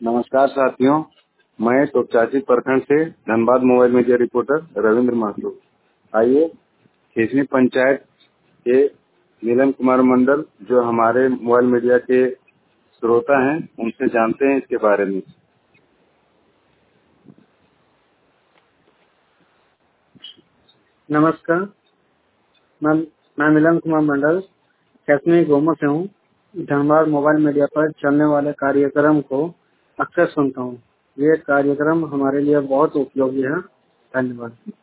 नमस्कार साथियों, मैं टोकचाची प्रखंड से Dhanbad mobile media reporter Ravindra Mahto. आइए खीसनी पंचायत के नीलम कुमार मंडल जो हमारे मोबाइल मीडिया के श्रोता हैं उनसे जानते हैं इसके बारे में। नमस्कार, मैं नीलम कुमार मंडल खीसनी गोमो से हूँ। धनबाद मोबाइल मीडिया पर चलने वाले कार्यक्रम को अक्सर सुनता हूँ। ये कार्यक्रम हमारे लिए बहुत उपयोगी है। धन्यवाद।